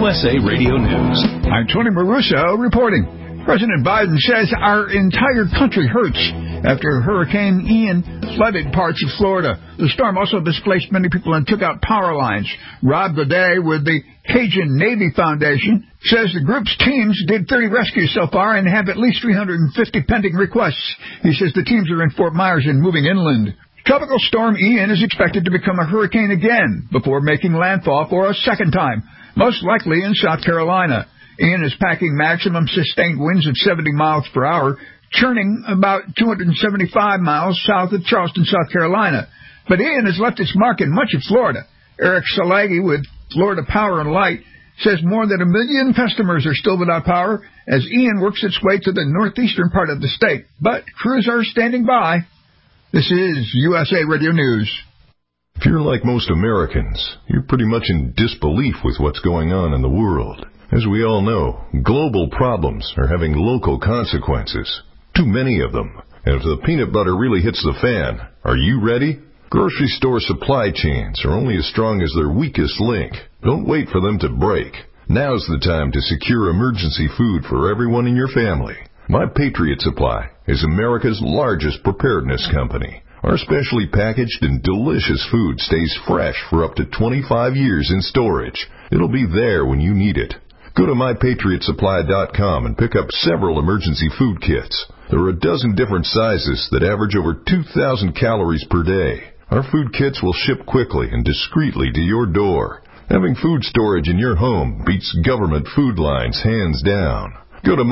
USA Radio News. I'm Tony Maruso reporting. President Biden says our entire country hurts after Hurricane Ian flooded parts of Florida. The storm also displaced many people and took out power lines. Rob Godet with the Cajun Navy Foundation says the group's teams did 30 rescues so far and have at least 350 pending requests. He says the teams are in Fort Myers and moving inland. Tropical storm Ian is expected to become a hurricane again before making landfall for a second time, most likely in South Carolina. Ian is packing maximum sustained winds of 70 miles per hour, churning about 275 miles south of Charleston, South Carolina. But Ian has left its mark in much of Florida. Eric Salagi with Florida Power and Light says more than 1 million customers are still without power as Ian works its way to the northeastern part of the state. But crews are standing by. This is USA Radio News. If you're like most Americans, you're pretty much in disbelief with what's going on in the world. As we all know, global problems are having local consequences. Too many of them. And if the peanut butter really hits the fan, are you ready? Grocery store supply chains are only as strong as their weakest link. Don't wait for them to break. Now's the time to secure emergency food for everyone in your family. My Patriot Supply is America's largest preparedness company. Our specially packaged and delicious food stays fresh for up to 25 years in storage. It'll be there when you need it. Go to MyPatriotSupply.com and pick up several emergency food kits. There are a dozen different sizes that average over 2,000 calories per day. Our food kits will ship quickly and discreetly to your door. Having food storage in your home beats government food lines hands down. Go to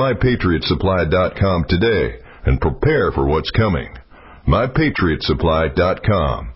MyPatriotSupply.com today and prepare for what's coming. MyPatriotSupply.com.